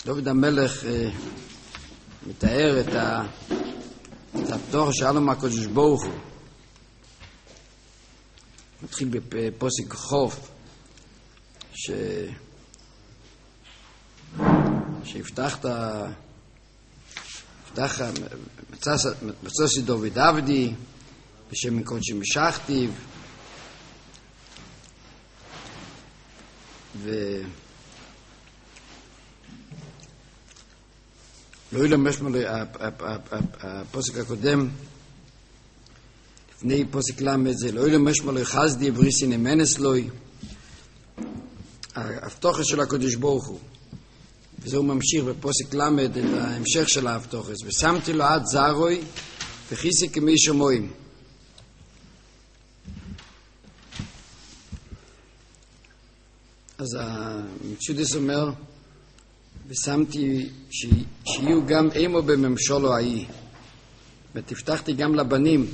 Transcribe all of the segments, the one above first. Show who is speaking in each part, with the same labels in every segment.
Speaker 1: דוד המלך מתאר את הפטור שהיה לו מהקדוש ברוך הוא. מתחיל בפוסק חוף שהבטחת מצוס דוד עבדי בשם קודשי משכתיו, לא ילמש מלא הפוסק הקודם לפני פוסק למד זה לא ילמש מלא חסדי בריסי נמנס לוי, ההבטחה של הקדוש ברוך הוא, וזה הוא ממשיך בפוסק למד את ההמשך של ההבטחה. ושמתי לו עד זרוי וכיסי כמי שמועים. אז המצודס אומר ושמתי שיהיו גם אימו בממשלו ההיא, ותפתחתי גם לבנים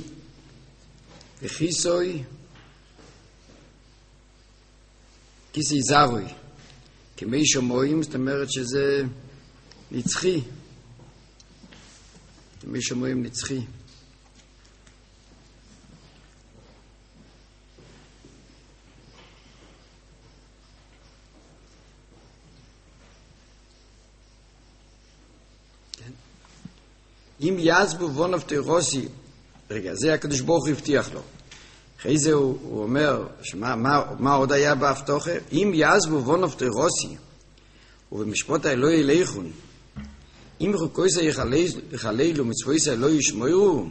Speaker 1: וכיסוי כיסי זרוי כמי שמועים, זאת אומרת שזה נצחי, כמי שמועים נצחי. אם יעזבו בונוב תירוסי, רגע, זה הקדוש ברוך הוא הבטיח לו. אחרי זה הוא אומר, מה עוד היה בהבטחה? אם יעזבו בונוב תירוסי, ובמשפט האלוהי ילכון, אם חוקויסה יחללו מצוויסה לא ישמעו,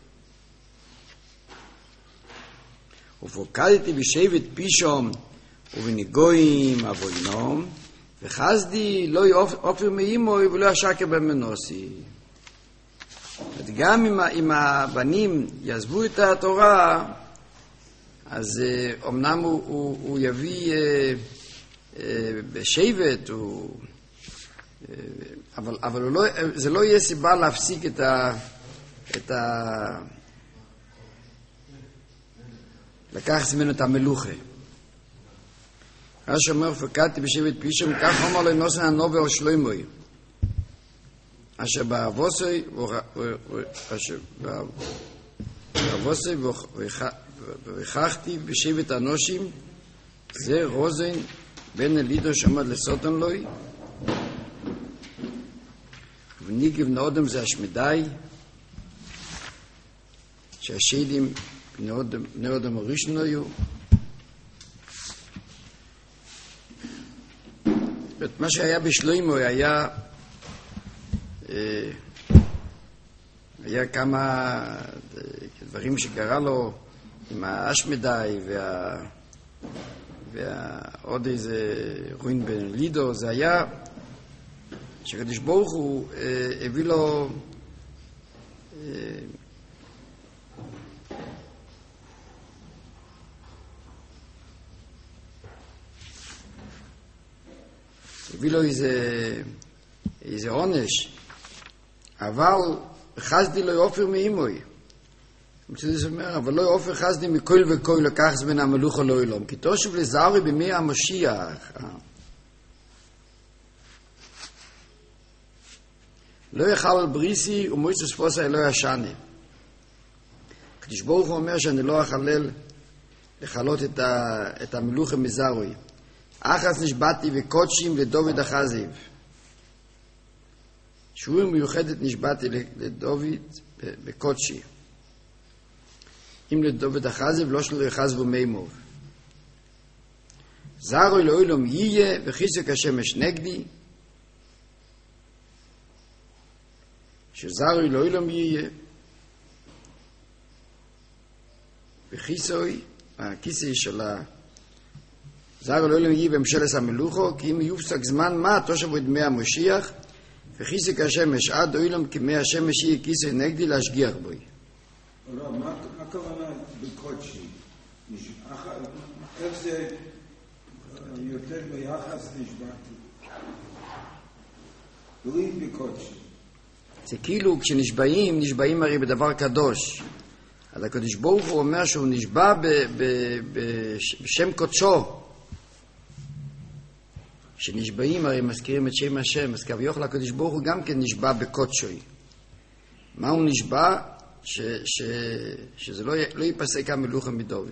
Speaker 1: ופוקדתי בשבט פישום ובניגויים אבוינום, וחסדי לא יאופר מאימוי ולא ישקר במנוסי. גם אם הבנים יעזבו את התורה, אז אמנם הוא יביא בשבט, אבל זה לא יהיה סיבה להפסיק לקח ממנו את המלוכה. מה שאומר פקדתי בשבט פישום, כך אומר לו נוסן הנובר על שלוימוי, אשר באבוסי וכחתי בשבט אנושים, זה רוזן בן אלידו שעמד לסוטן לוי, וניגב נאודם זה השמדי, שהשדים נאודם הראשון היו. מה שהיה בשלוימו היה כמה דברים שקרה לו עם האשמדי ועוד איזה רוין בן לידו. זה היה שקדוש ברוך הוא הביא לו איזה עונש, אבל חסדי לא יאופר מאימוי. זה אומר, אבל לא יאופר חסדי מכל וכל לקח זמן המלוך לא ילום, כי תושב לזרי בימי המשיח. לא יחל על בריסי ומועצת ספוסה לא ישנה. הקדוש ברוך הוא אומר שאני לא אחלל לחלות את המלוך מזרוי. אחס נשבעתי וקודשים לדוד החזיב, שבועה מיוחדת נשבעתי לדוד בקודשי. אם לדוד החזיב לא שלו יחזבו מימוב. זרוי לאוילום יהיה וחיסק השמש נגדי, שזרוי לאוילום יהיה וחיסוי הכיסא של זרוי לאוילום יהיה בממשלת המלוכו, כי אם יופסק זמן מה תושבו את דמי המשיח, וחיסק השמש עד אוילום כמי השמש יהיה כיסא נגדי להשגיח בוי.
Speaker 2: לא, מה הכוונה בקודשי? איך זה יותר ביחס נשבעתי? ברית בקודשי.
Speaker 1: זה כאילו כשנשבעים, נשבעים הרי בדבר קדוש. אז הקדוש ברוך הוא אומר שהוא נשבע בשם קודשו. שנשבעים הרי מזכירים את שם השם, אז כביכול הקדוש ברוך הוא גם כן נשבע בקודשוי. מה הוא נשבע? שזה לא ייפסק המלוכה מדוד.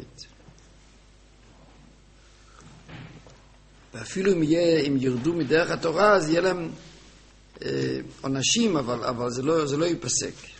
Speaker 1: ואפילו אם ירדו מדרך התורה, אז יהיה להם עונשים, אבל זה לא ייפסק.